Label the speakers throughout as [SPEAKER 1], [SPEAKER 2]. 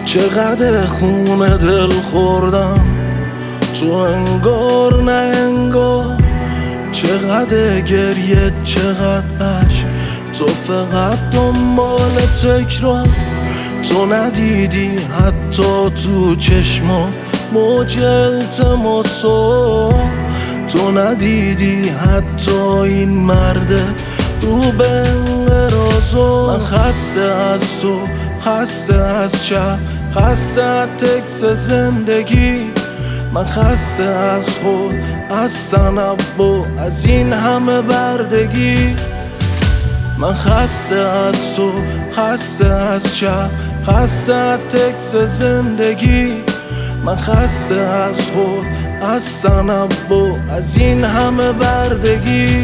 [SPEAKER 1] چقدر خون دل خوردم تو انگار نه انگار، چقدر گریه چقدر عشق، تو فقط دنبال تکرار. تو ندیدی حتی تو چشما موج التماسو، تو ندیدی حتی این مرده رو به انقراضو. من خسته از تو، خسته از شب، خسته از تکس زندگی، من خسته از خود، از تنوع، از این همه بردگی. من خسته از تو، خسته از شب، خسته از تکس زندگی، من خسته از خود، از تنوع، از این همه بردگی.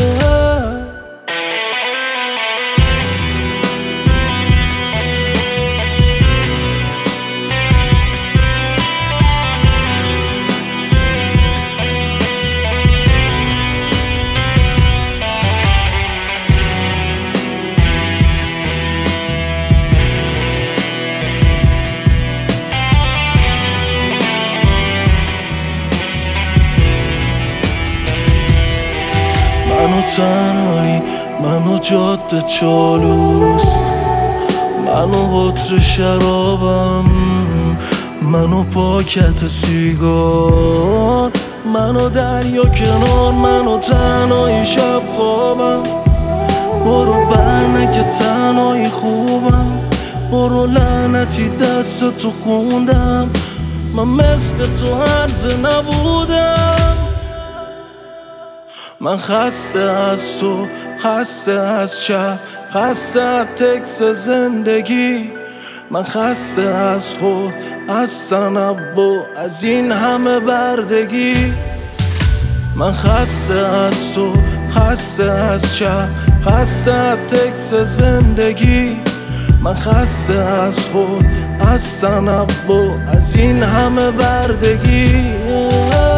[SPEAKER 1] منو تنهایی، منو جاده چالوس، منو بطر شرابم، منو پاکت سیگار، منو دریا کنار، منو تنهایی شب خوابم. برو برنگه تنهایی خوبم، برو لعنتی دست تو خوندم، من مثل تو هرزه نبودم. من خسته از تو، خسته از شب، خسته از تکس زندگی، من خسته از خود، از تنوع، از این همه بردگی. من خسته از تو، خسته از شب، خسته از تکس زندگی، من خسته از خود، از تنوع، از این همه بردگی.